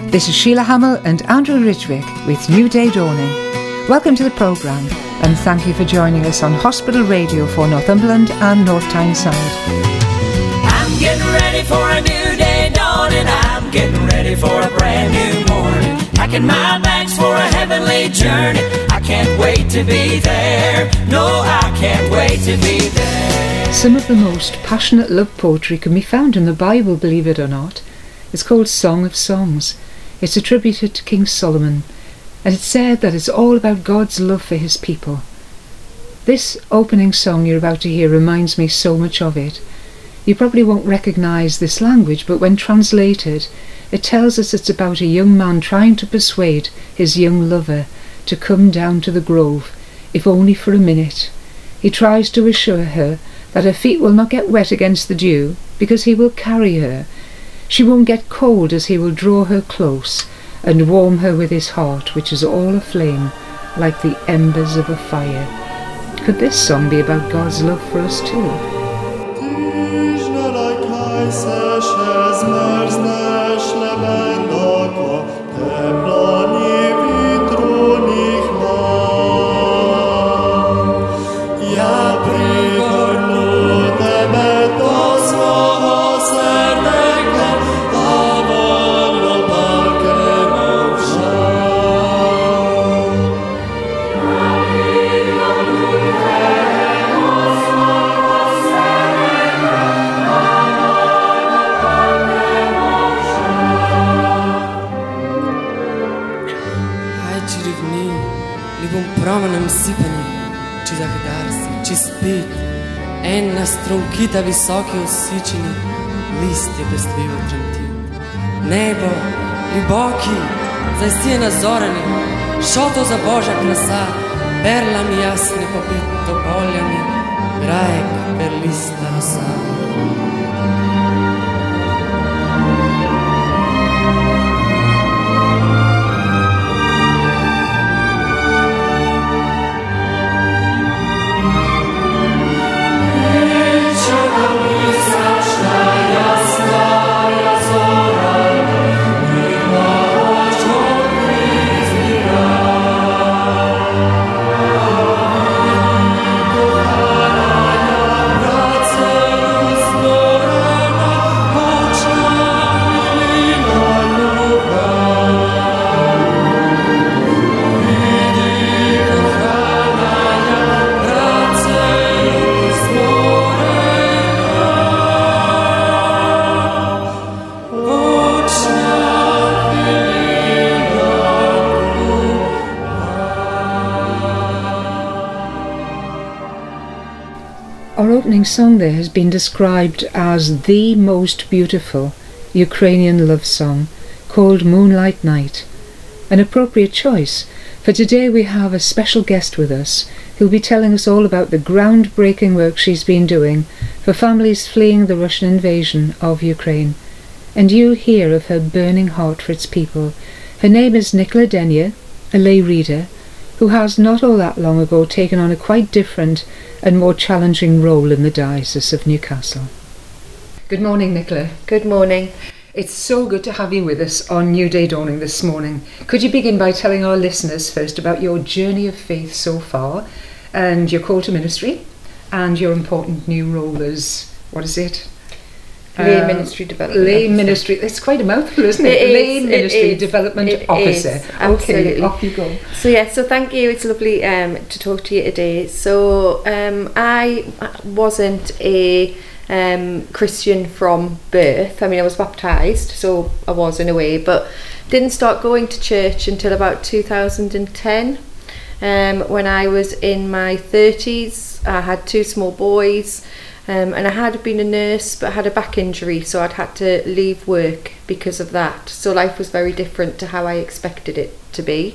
This is Sheila Hamill and Andrew Ridgwick with New Day Dawning. Welcome to the programme and thank you for joining us on Hospital Radio for Northumberland and North Tyneside. I'm getting ready for a new day dawning. I'm getting ready for a brand new morning. Packing my bags for a heavenly journey. I can't wait to be there. No, I can't wait to be there. Some of the most passionate love poetry can be found in the Bible, believe it or not. It's called Song of Songs. It's attributed to King Solomon, and it's said that it's all about God's love for his people. This opening song you're about to hear reminds me so much of it. You probably won't recognise this language, but when translated, it tells us it's about a young man trying to persuade his young lover to come down to the grove, if only for a minute. He tries to assure her that her feet will not get wet against the dew, because he will carry her. She won't get cold as he will draw her close and warm her with his heart, which is all aflame like the embers of a fire. Could this song be about God's love for us too? Ena stronkita visoki usічені, листя безтливо тремтить. Небо, глибокі, застіна зоряні, що то за Божа краса, перлами ясні попито полями, грає перлиста роса. Our opening song there has been described as the most beautiful Ukrainian love song, called Moonlight Night. An appropriate choice, for today we have a special guest with us who'll be telling us all about the groundbreaking work she's been doing for families fleeing the Russian invasion of Ukraine. And you hear of her burning heart for its people. Her name is Nicola Denyer, a lay reader, who has not all that long ago taken on a quite different and more challenging role in the Diocese of Newcastle. Good morning, Nicola. Good morning. It's so good to have you with us on New Day Dawning this morning. Could you begin by telling our listeners first about your journey of faith so far and your call to ministry and your important new role as, what is it? Lay Ministry Development Lay Officer. Ministry, it's quite a mouthful, isn't it? Lay Ministry Development Officer. Absolutely. Okay, off you go. So thank you. It's lovely to talk to you today. So I wasn't a Christian from birth. I mean, I was baptised, so I was in a way, but didn't start going to church until about 2010. When I was in my 30s, I had two small boys. And I had been a nurse but had a back injury, so I'd had to leave work because of that. So life was very different to how I expected it to be.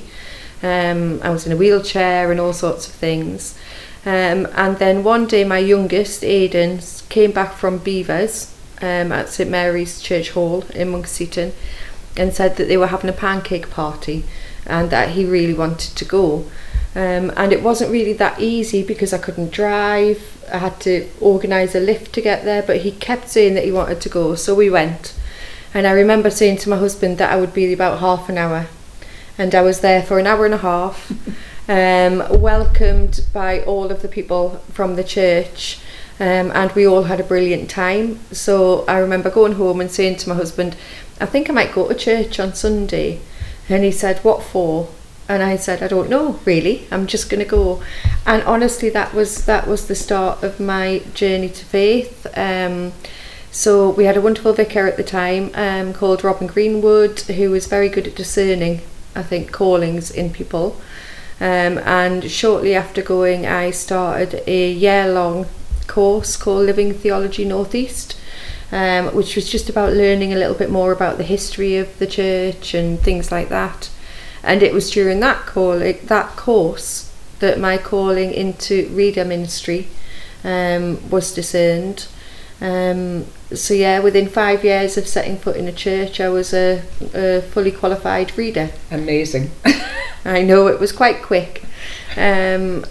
I was in a wheelchair and all sorts of things. And then one day my youngest, Aidan, came back from Beavers at St Mary's Church Hall in Monkseaton and said that they were having a pancake party and that he really wanted to go. And it wasn't really that easy because I couldn't drive. I had to organise a lift to get there, but he kept saying that he wanted to go, so we went. And I remember saying to my husband that I would be about half an hour, and I was there for an hour and a half, welcomed by all of the people from the church, and we all had a brilliant time. So I remember going home and saying to my husband, I think I might go to church on Sunday. And he said, what for? And I said, I don't know, really. I'm just going to go. And honestly, that was the start of my journey to faith. So we had a wonderful vicar at the time called Robin Greenwood, who was very good at discerning, I think, callings in people. And shortly after going, I started a year-long course called Living Theology Northeast, which was just about learning a little bit more about the history of the church and things like that. And it was during that course that my calling into reader ministry was discerned. So yeah, within 5 years of setting foot in a church, I was a fully qualified reader. Amazing. I know, it was quite quick, and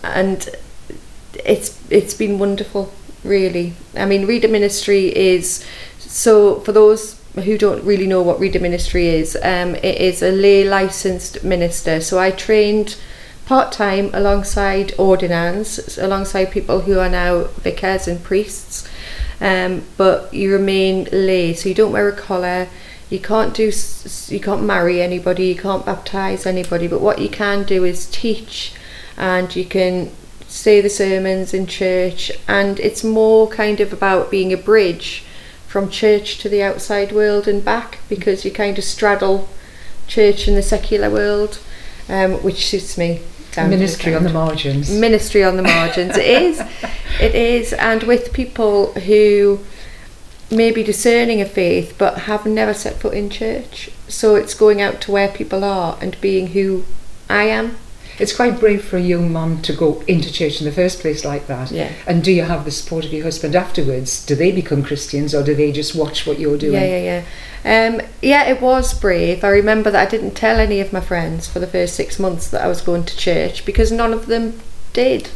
it's been wonderful, really. I mean, reader ministry is, so for those who don't really know what reader ministry is, it is a lay licensed minister. So I trained part-time alongside ordinands, alongside people who are now vicars and priests, but you remain lay, so you don't wear a collar. You can't marry anybody, you can't baptise anybody, but what you can do is teach, and you can say the sermons in church, and it's more kind of about being a bridge from church to the outside world and back, because you kind of straddle church and the secular world, which suits me. Ministry on the margins. Ministry on the margins. It is, and with people who may be discerning of faith but have never set foot in church. So it's going out to where people are and being who I am. It's quite brave for a young mum to go into church in the first place like that. Yeah. And do you have the support of your husband afterwards? Do they become Christians, or do they just watch what you're doing? Yeah, it was brave. I remember that I didn't tell any of my friends for the first 6 months that I was going to church, because none of them did.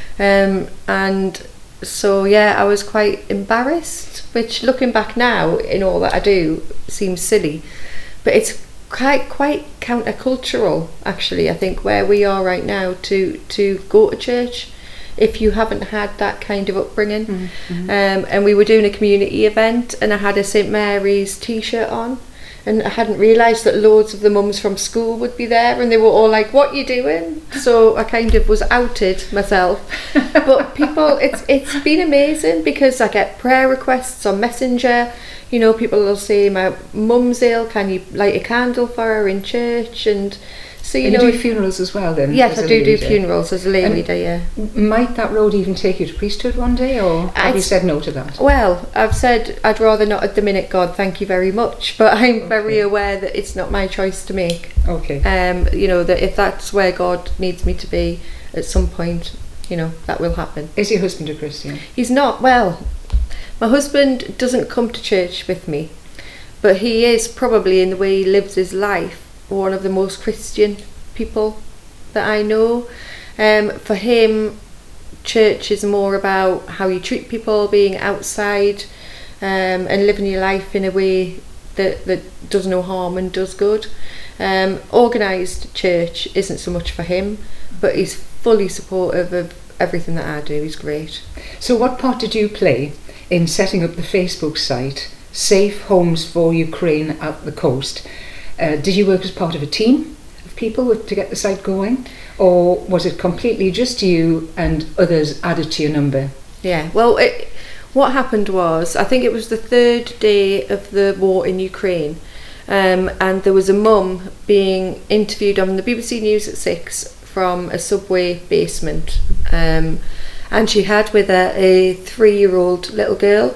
And so yeah, I was quite embarrassed, which looking back now in all that I do seems silly, but it's quite countercultural, actually, I think, where we are right now to go to church if you haven't had that kind of upbringing. Mm-hmm. And we were doing a community event, and I had a St Mary's t-shirt on, and I hadn't realised that loads of the mums from school would be there, and they were all like, what you doing? So I kind of was outed myself. But people, it's been amazing, because I get prayer requests on Messenger. You know, people will say, my mum's ill, can you light a candle for her in church? And so, you know, do funerals as well then? Yes, I do funerals as a lay leader, yeah. Might that road even take you to priesthood one day, or have you said no to that? Well, I've said I'd rather not at the minute, God, thank you very much, but I'm very aware that it's not my choice to make. Okay. You know, that if that's where God needs me to be at some point, you know, that will happen. Is your husband a Christian? He's not. Well, my husband doesn't come to church with me, but he is probably, in the way he lives his life, one of the most Christian people that I know. For him, church is more about how you treat people, being outside, and living your life in a way that does no harm and does good. Organised church isn't so much for him, but he's fully supportive of everything that I do. He's great. So what part did you play in setting up the Facebook site, Safe Homes for Ukraine at the Coast? Did you work as part of a team of people to get the site going, or was it completely just you and others added to your number? Yeah, well, what happened was, I think it was the 3rd day of the war in Ukraine, and there was a mum being interviewed on the BBC News at 6 from a subway basement, and she had with her a 3-year-old little girl,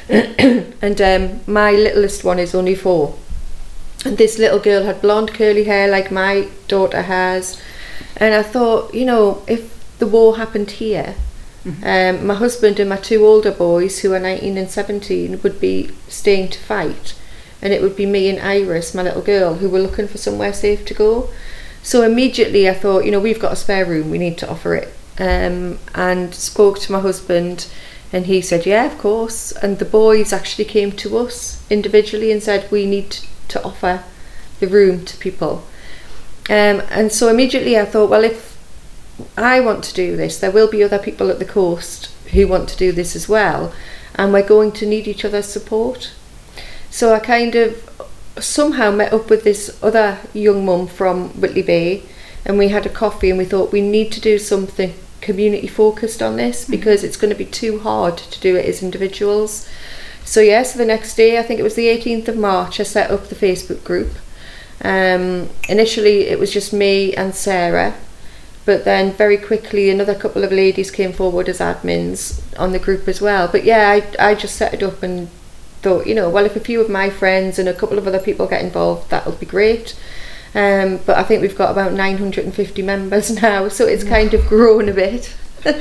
and my littlest one is only 4. And this little girl had blonde curly hair like my daughter has, and I thought, you know, if the war happened here, my husband and my 2 older boys, who are 19 and 17, would be staying to fight, and it would be me and Iris, my little girl, who were looking for somewhere safe to go. So immediately I thought, you know, we've got a spare room, we need to offer it, and spoke to my husband, And he said, yeah, of course. And the boys actually came to us individually and said, we need to offer the room to people. And so immediately I thought, well, if I want to do this, there will be other people at the coast who want to do this as well, and we're going to need each other's support. So I kind of somehow met up with this other young mum from Whitley Bay, and we had a coffee and we thought we need to do something community focused on this, because it's going to be too hard to do it as individuals. So so the next day, I think it was the 18th of March, I set up the Facebook group. Initially it was just me and Sarah, but then very quickly another couple of ladies came forward as admins on the group as well. But I just set it up and thought, well, if a few of my friends and a couple of other people get involved, that'll be great. But I think we've got about 950 members now, so it's kind of grown a bit.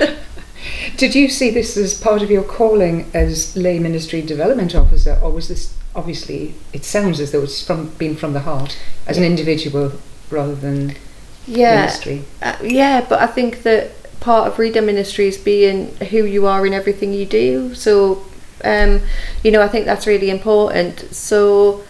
Did you see this as part of your calling as lay ministry development officer, or was this, obviously it sounds as though it's being from the heart, as an individual rather than ministry? But I think that part of Reader Ministry is being who you are in everything you do. So I think that's really important. So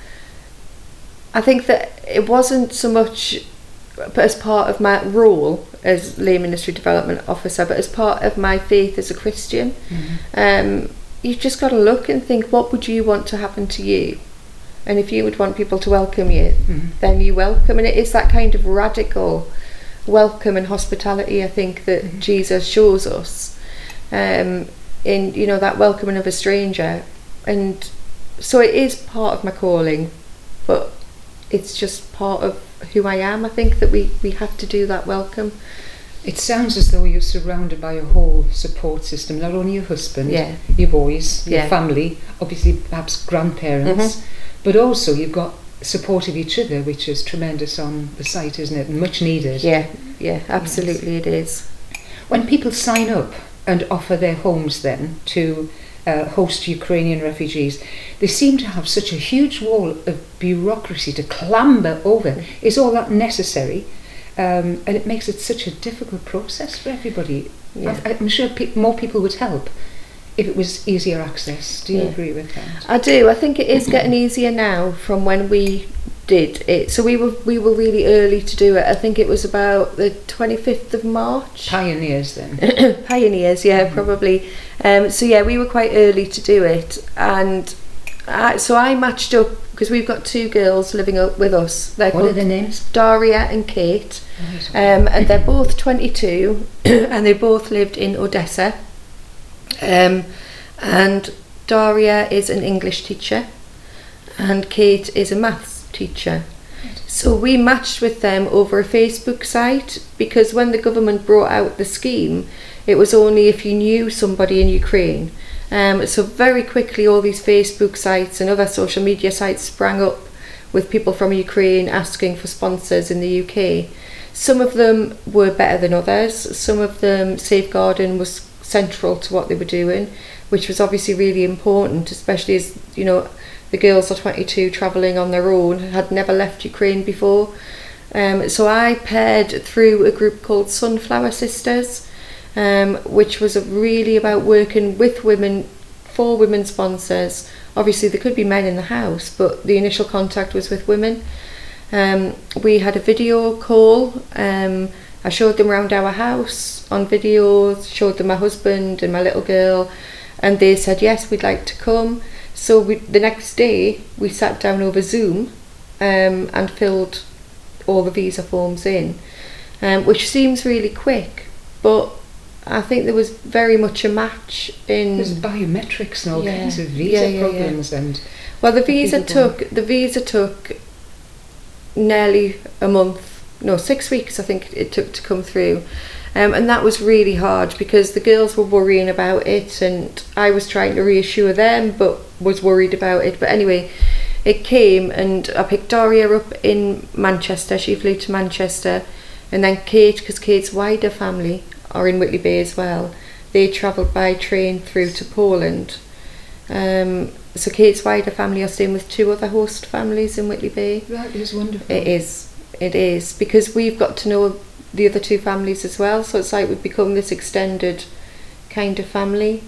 I think that it wasn't so much as part of my role as lay ministry development officer, but as part of my faith as a Christian. You've just got to look and think, what would you want to happen to you? And if you would want people to welcome you, then you welcome. And it is that kind of radical welcome and hospitality, I think, that Jesus shows us in that welcoming of a stranger. And so it is part of my calling, but it's just part of who I am. I think that we have to do that welcome. It sounds as though you're surrounded by a whole support system, not only your husband, your boys, your family, obviously perhaps grandparents, but also you've got support of each other, which is tremendous on the site, isn't it? And much needed. Yeah, absolutely. Yes. It is. When people sign up and offer their homes then to host Ukrainian refugees, they seem to have such a huge wall of bureaucracy to clamber over. Is all that necessary? And it makes it such a difficult process for everybody. I'm sure more people would help if it was easier access. Do you agree with that? I do. I think it is getting easier now from when we did it. So we were really early to do it. I think it was about the 25th of March. Pioneers then. Pioneers, probably. We were quite early to do it, and I matched up, because we've got two girls living up with us. What are their names? Daria and Kate. And they're both 22 and they both lived in Odessa. And Daria is an English teacher and Kate is a maths teacher. So we matched with them over a Facebook site, because when the government brought out the scheme, it was only if you knew somebody in Ukraine. So very quickly all these Facebook sites and other social media sites sprang up with people from Ukraine asking for sponsors in the UK. Some of them were better than others. Some of them, safeguarding was central to what they were doing, which was obviously really important, especially as, the girls are 22 travelling on their own, had never left Ukraine before. So I paired through a group called Sunflower Sisters, which was really about working with women, for women sponsors. Obviously there could be men in the house, but the initial contact was with women. We had a video call. I showed them around our house on videos, showed them my husband and my little girl, and they said yes, we'd like to come. So the next day we sat down over Zoom and filled all the visa forms in, which seems really quick, but I think there was very much a match in. There's biometrics and all kinds of visa problems and. Well, the visa took nearly a month, 6 weeks. I think it took to come through, and that was really hard because the girls were worrying about it, and I was trying to reassure them, but was worried about it. But anyway, it came, and I picked Daria up in Manchester. She flew to Manchester, and then Kate, because Kate's wider family are in Whitley Bay as well, they travelled by train through to Poland. So Kate's wider family are staying with two other host families in Whitley Bay. That is wonderful. It is, because we've got to know the other two families as well, so it's like we've become this extended kind of family.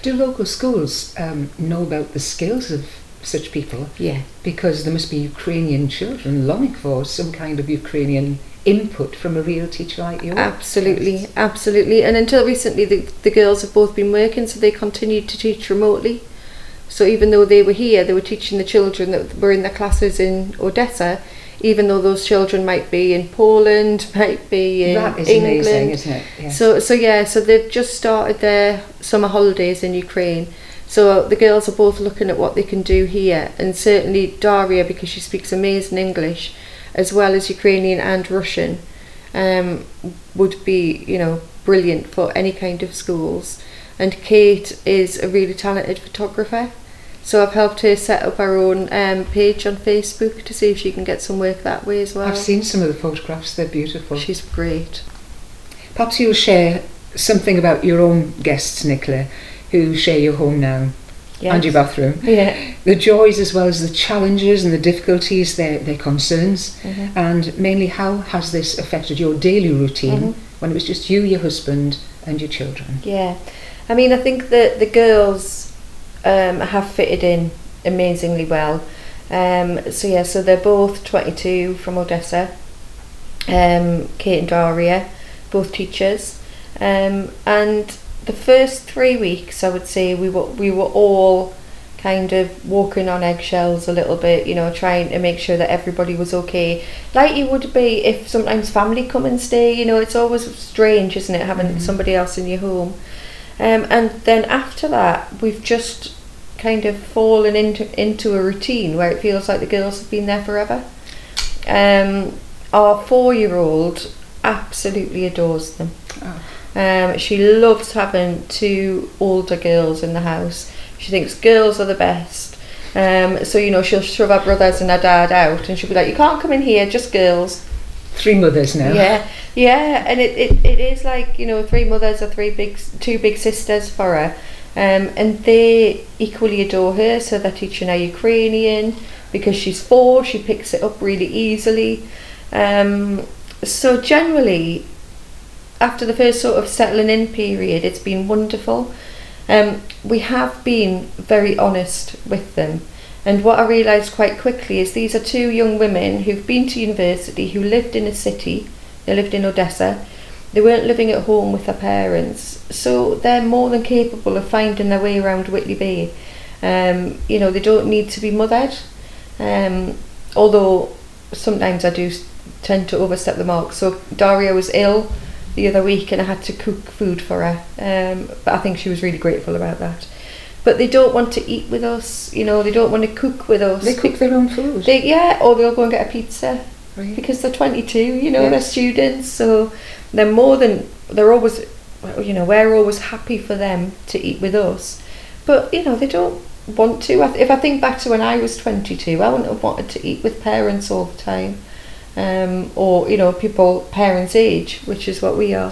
Do local schools know about the skills of such people? Yeah. Because there must be Ukrainian children longing for some kind of Ukrainian input from a real teacher like you. Absolutely, absolutely. And until recently, the girls have both been working, so they continued to teach remotely. So even though they were here, they were teaching the children that were in their classes in Odessa, even though those children might be in Poland, might be in That is England. amazing, isn't it? Yes. So they've just started their summer holidays in Ukraine. So the girls are both looking at what they can do here, and certainly Daria, because she speaks amazing English, as well as Ukrainian and Russian, would be, brilliant for any kind of schools. And Kate is a really talented photographer, so I've helped her set up her own page on Facebook to see if she can get some work that way as well. I've seen some of the photographs, they're beautiful. She's great. Perhaps you'll share something about your own guests, Nicola, who share your home now. Yes. And your bathroom. Yeah. The joys as well as the challenges and the difficulties, their concerns, and mainly how has this affected your daily routine when it was just you, your husband and your children? Yeah, I mean, I think that the girls have fitted in amazingly well. So they're both 22 from Odessa, Kate and Daria, both teachers, and the first 3 weeks, I would say we were all kind of walking on eggshells a little bit, trying to make sure that everybody was okay, like you would be if sometimes family come and stay. It's always strange, isn't it, having somebody else in your home. And then after that, we've just kind of fallen into a routine where it feels like the girls have been there forever. Our 4-year-old absolutely adores them. She loves having 2 older girls in the house. She thinks girls are the best. So she'll shove her brothers and her dad out, and she'll be like, "You can't come in here, just girls." 3 mothers now. Yeah, and it is like 3 mothers or 2 big sisters for her, and they equally adore her. So they're teaching her Ukrainian because she's 4. She picks it up really easily. So generally, after the first sort of settling in period, it's been wonderful. We have been very honest with them, and what I realised quite quickly is these are 2 young women who've been to university, who lived in a city. They lived in Odessa. They weren't living at home with their parents, so they're more than capable of finding their way around Whitley Bay. They don't need to be mothered, although sometimes I do tend to overstep the mark. So Daria was ill the other week and I had to cook food for her, but I think she was really grateful about that. But they don't want to eat with us, they don't want to cook with us. They cook their own food? Or they'll go and get a pizza. Right. Because they're 22, yes. They're students, so we're always happy for them to eat with us. But, they don't want to. If I think back to when I was 22, I wouldn't have wanted to eat with parents all the time. Or people parents' age, which is what we are.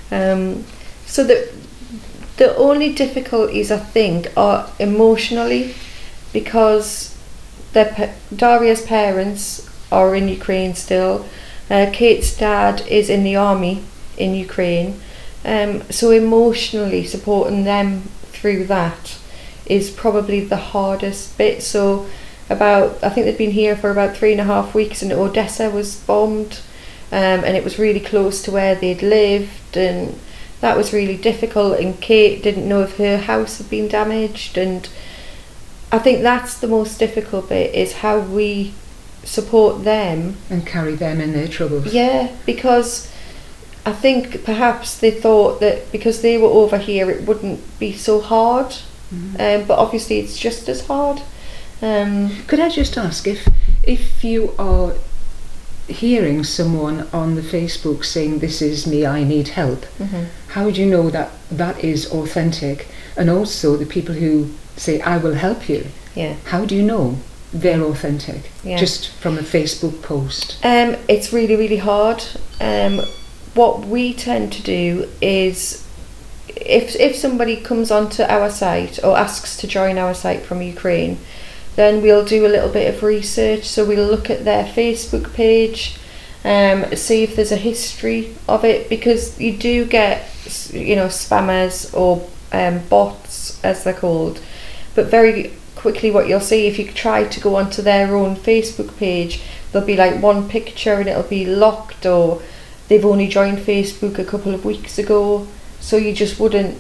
So the only difficulties, I think, are emotionally, because Daria's parents are in Ukraine still. Kate's dad is in the army in Ukraine. So emotionally supporting them through that is probably the hardest bit. So I think they'd been here for about 3.5 weeks, and Odessa was bombed, and it was really close to where they'd lived, and that was really difficult, and Kate didn't know if her house had been damaged, and I think that's the most difficult bit, is how we support them and carry them in their troubles. Yeah, because I think perhaps they thought that because they were over here it wouldn't be so hard, but obviously it's just as hard. Could I just ask, if you are hearing someone on the Facebook saying, "This is me, I need help," how do you know that that is authentic? And also the people who say, "I will help you," how do you know they're authentic? Just from a Facebook post? It's really, really hard. What we tend to do is, if somebody comes onto our site or asks to join our site from Ukraine, then we'll do a little bit of research. So we'll look at their Facebook page, see if there's a history of it, because you do get, spammers or bots, as they're called. But very quickly what you'll see, if you try to go onto their own Facebook page, there'll be like one picture and it'll be locked, or they've only joined Facebook a couple of weeks ago, so you just wouldn't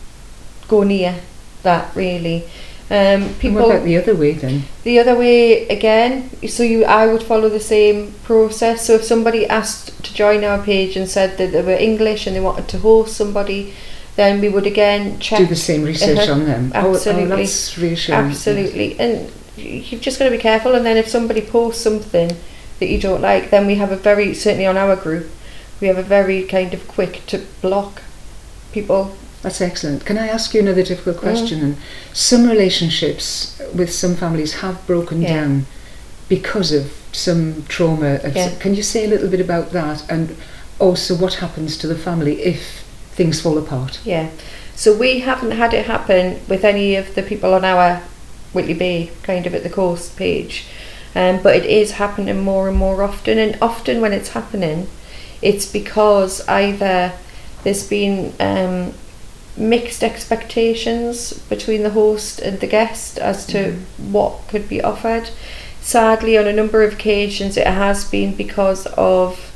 go near that really. People, what about the other way then? The other way again, so I would follow the same process. So if somebody asked to join our page and said that they were English and they wanted to host somebody, then we would again check. Do the same research on them. Absolutely. Oh, that's reassuring. Absolutely. And you've just got to be careful, and then if somebody posts something that you don't like, then we have certainly on our group, we have a very kind of quick to block people. That's excellent. Can I ask you another difficult question? And some relationships with some families have broken down because of some trauma. Can you say a little bit about that, and also what happens to the family if things fall apart? Yeah. So we haven't had it happen with any of the people on our Whitley Bay kind of at the coast page, but it is happening more and more often. And often when it's happening, it's because either there's been mixed expectations between the host and the guest as to what could be offered. Sadly, on a number of occasions it has been because of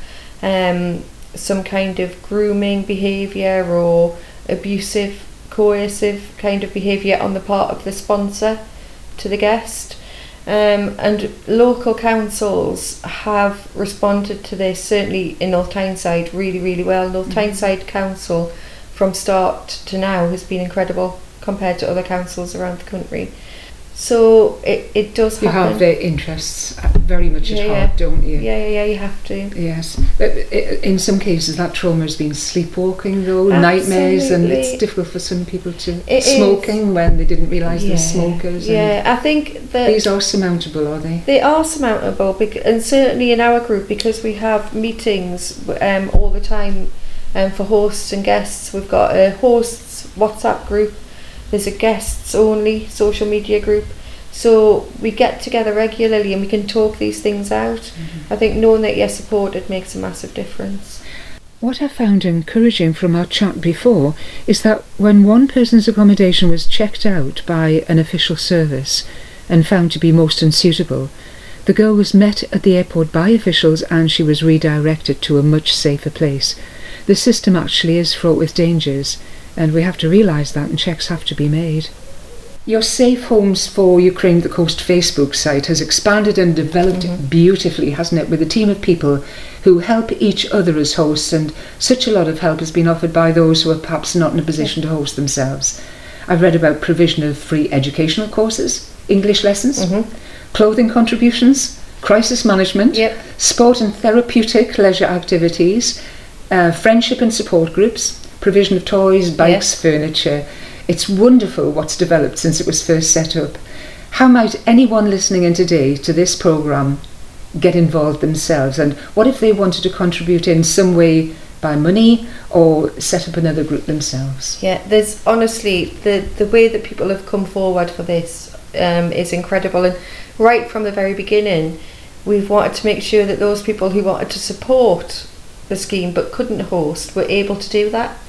some kind of grooming behaviour or abusive, coercive kind of behaviour on the part of the sponsor to the guest. And local councils have responded to this, certainly in North Tyneside, really, really well. North Tyneside Council from start to now has been incredible compared to other councils around the country. So it does happen. You have their interests very much at heart, don't you? Yeah, you have to. Yes. But in some cases that trauma has been sleepwalking though, nightmares, and it's difficult for some people to... Smoking when they didn't realise they're smokers. Yeah, I think that... These are surmountable, are they? They are surmountable, and certainly in our group, because we have meetings all the time for hosts and guests. We've got a hosts WhatsApp group, there's a guests only social media group, so we get together regularly and we can talk these things out. I think knowing that you're supported makes a massive difference. What I found encouraging from our chat before is that when one person's accommodation was checked out by an official service and found to be most unsuitable, the girl was met at the airport by officials and she was redirected to a much safer place. The system actually is fraught with dangers, and we have to realise that, and checks have to be made. Your Safe Homes for Ukraine the Coast Facebook site has expanded and developed beautifully, hasn't it, with a team of people who help each other as hosts, and such a lot of help has been offered by those who are perhaps not in a position to host themselves. I've read about provision of free educational courses, English lessons, clothing contributions, crisis management, sport and therapeutic leisure activities, friendship and support groups, provision of toys, bikes, furniture. It's wonderful what's developed since it was first set up. How might anyone listening in today to this programme get involved themselves, and what if they wanted to contribute in some way by money or set up another group themselves? Yeah, there's honestly, the way that people have come forward for this is incredible, and right from the very beginning we've wanted to make sure that those people who wanted to support the scheme but couldn't host were able to do that.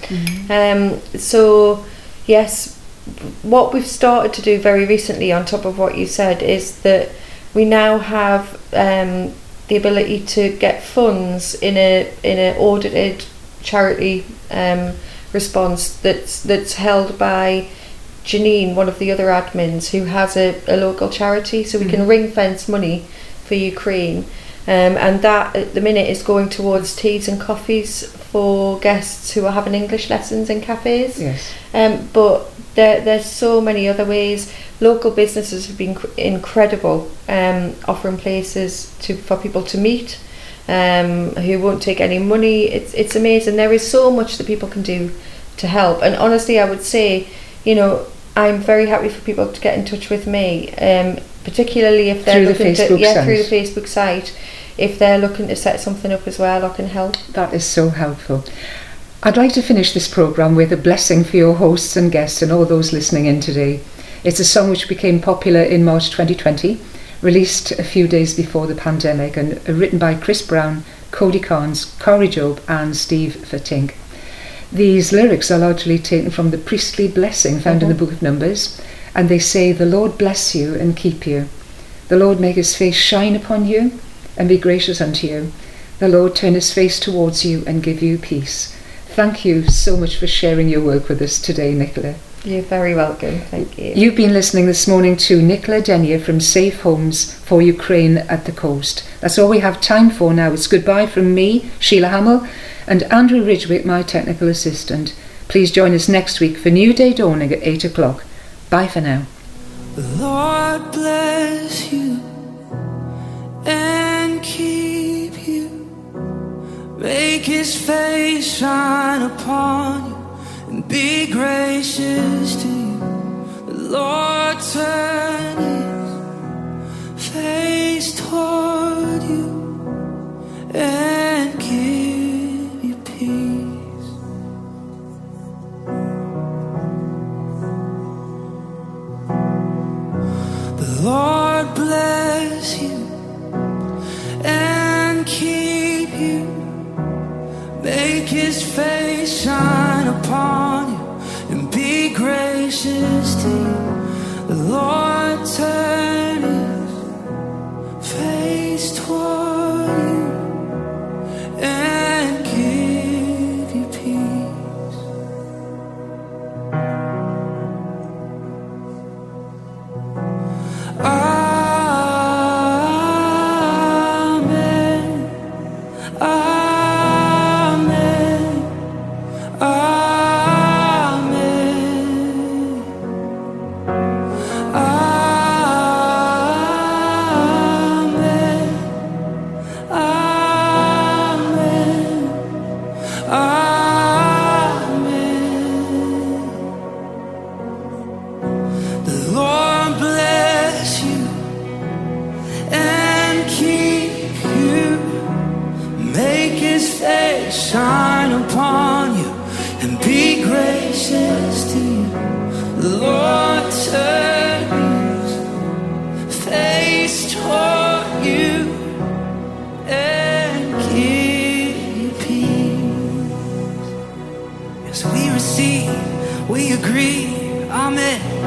So yes, what we've started to do very recently on top of what you said is that we now have the ability to get funds in a audited charity response that's held by Janine, one of the other admins, who has a local charity, so we can ring fence money for Ukraine. And that at the minute is going towards teas and coffees for guests who are having English lessons in cafes. Yes. But there's so many other ways. Local businesses have been incredible, offering places for people to meet who won't take any money. It's amazing. There is so much that people can do to help. And honestly, I would say, I'm very happy for people to get in touch with me, particularly if they're looking to through the Facebook site. If they're looking to set something up as well, I can help. That is so helpful. I'd like to finish this programme with a blessing for your hosts and guests and all those listening in today. It's a song which became popular in March 2020, released a few days before the pandemic, and written by Chris Brown, Cody Carnes, Corey Job and Steve Vertink. These lyrics are largely taken from the priestly blessing found in the book of Numbers, and they say, "The Lord bless you and keep you. The Lord make his face shine upon you and be gracious unto you. The Lord turn his face towards you and give you peace." Thank you so much for sharing your work with us today, Nicola. You're very welcome. Thank you. You've been listening this morning to Nicola Denier from Safe Homes for Ukraine at the Coast. That's all we have time for now. It's goodbye from me, Sheila Hamill, and Andrew Ridgwick, my technical assistant. Please join us next week for New Day Dawning at 8 o'clock. Bye for now. The Lord bless you and keep you. Make his face shine upon you and be gracious to you. The Lord turn his face toward you and give you peace. The Lord bless you and keep you. Make his face shine upon you and be gracious to you. The Lord turn his face toward you and give you peace. Amen. Amen. Amen. Amen. Amen. Amen. The Lord bless you and keep you. Make his face shine upon you and be gracious to you. The Lord turn his face toward you and give you peace. As we receive, we agree. Amen.